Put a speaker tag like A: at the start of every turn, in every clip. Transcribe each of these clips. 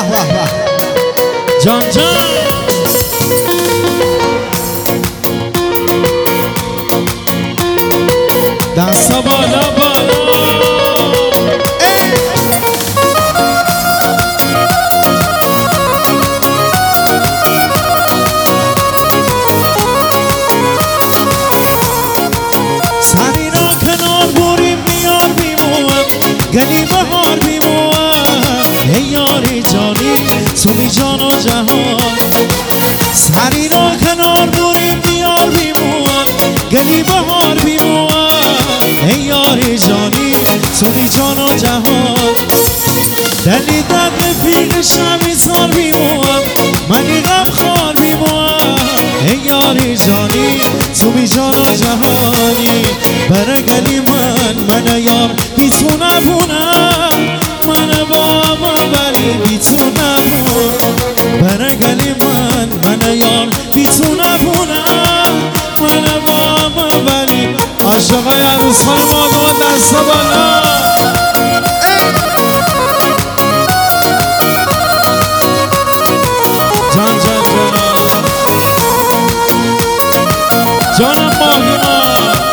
A: به به جان جان دستا بالا بالا سری را کنار بریم میاد بیموم گلی بهار بیموم ای یاری جانی تو بی جان و جهان سری را کنار بریم میاد بیموم گلی بهار بیموم ای یاری جانی تو بی جان و جهان دلی درد پیل شبی سال بیموم منی غم خال بیموم ای یاری جانی تو بی جان و جهانی برای گلی من یار بی تو نبونم من بابا ولی بی تو نبون برای گلی من یار بی تو نبونم من بابا ولی عاشقای عروس خانم آقا دست بالا جان جان جانم ماهی ما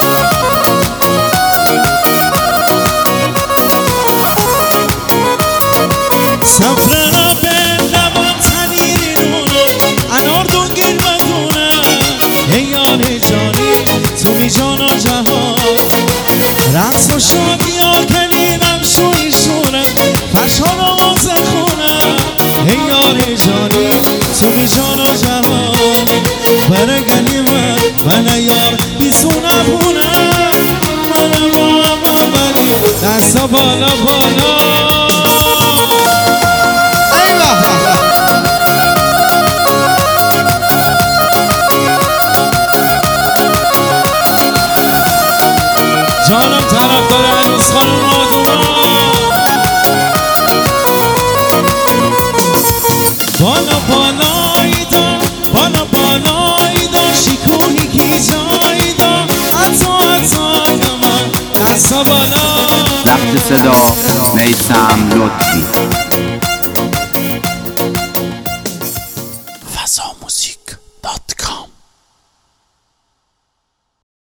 A: سفرنا به لبان تنیرونه انار دونگیر بدونه ای یار جانی تو بی جان و جهان رقص و شادی ها کلیرم شوی شونه فرشان آواز خونه ای یار جانی تو بی جان و جهان برای گلی من یار بی تو نبونم من بابا ولی دستا بالا بالا جانم طرفدار عروس خانم آقا بالا بالایدا بالا بالایدا شکوهی کی جایدا عطا من دستا بالا
B: ضبط صدا میثم لطفی